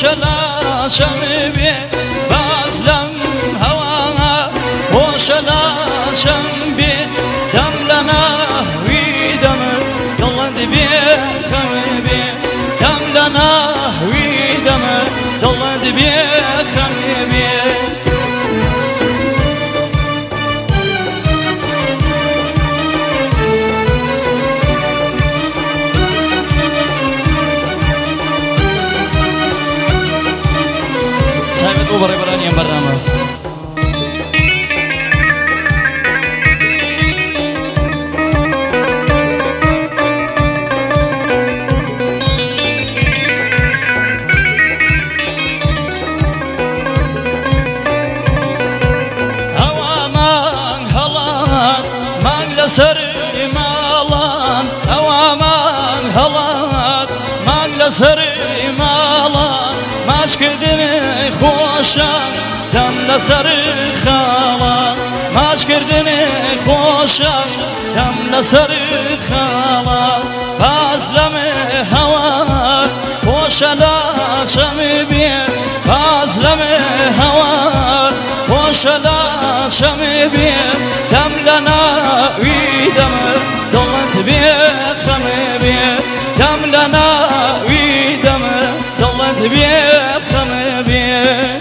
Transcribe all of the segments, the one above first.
لاشم بی باز لم هوا خوش لاشم بی دم لنا وی دم دلند بی خم بی دم لنا وی دم دلند بی خم بی برای برای این برنامه هوا من هلان من لسر مالان هوا من هلان من لسر مالان ماش کردنی خوشا دم لسر خالا ماش کردنی خوشا دم لسر خالا باز لم هوا خوش لاشم بی باز لم هوا خوش لاشم بی دم لنا وی دم دلت بی خم بی دم لنا وی دم دلت بی خم بی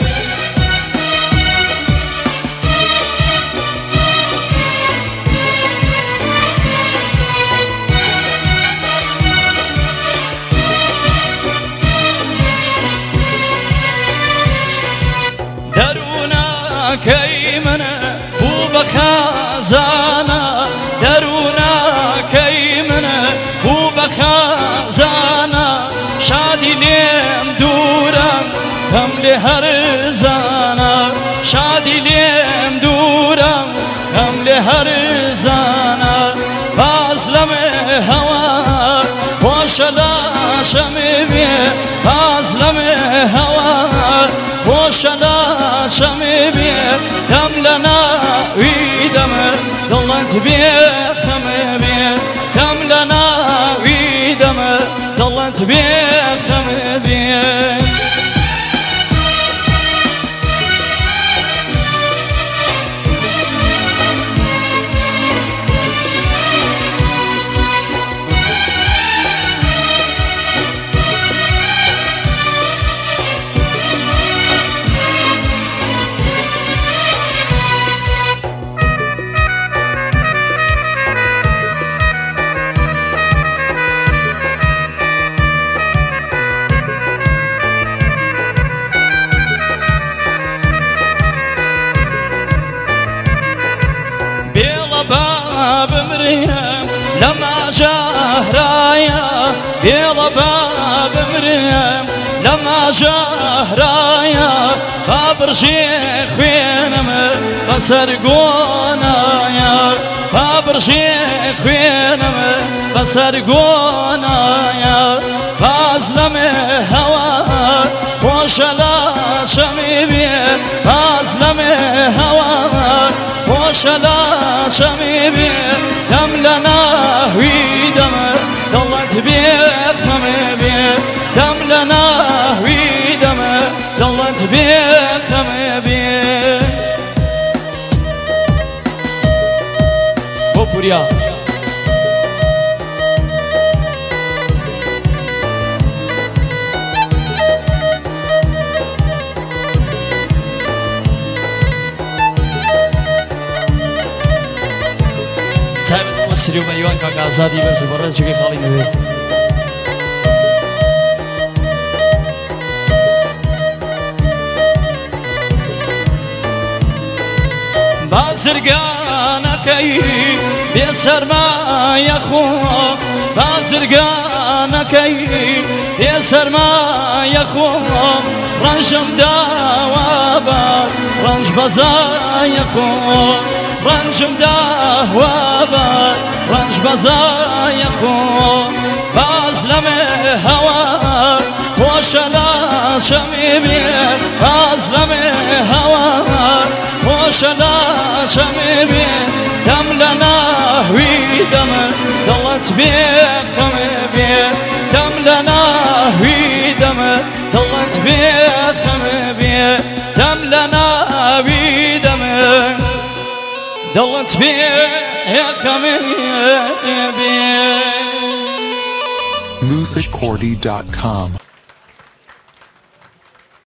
درونا كيمنا وبخازانا درونا كيمنا وبخازانا شادي ليم دوران هم لهرزانا شادي ليم دوران هم لهرزانا باز لم هوا خوش لاشم بی باز لم هوا خوش لاشم بی دم لنا وی دم دلت بی خم بی دم لنا وی دم دلت بی خم بی باب مريم لما جهرايا بيلا باب مريم لما جهرايا باب شيخ وينم بسرقونايا باب شيخ وينم بسرقونايا بازلم هوا خوش لاشم بی بازلم هوا خوش لاشم بی دم لنا وی دم دلت بی خم بی دم لنا وی دم دلت بی خم بی بپوریا سریو میوان کا آزادی بس برای چکی خالی نبی بازرگان کی بی‌سرمایه خوب بازرگان کی بی‌سرمایه خوب رنجم داوا بار رنج بزای خوب رنجم داوا بار رنج بزای خوب باز لم هوا خوش لاشم بی باز لم هوا خوش لاشم بی دم لنا وی دم دلت بی خم بی دم لنا وی دم دلت بيخم بيه تملنا بيدمه دلت بيخم بيه musiccordy.com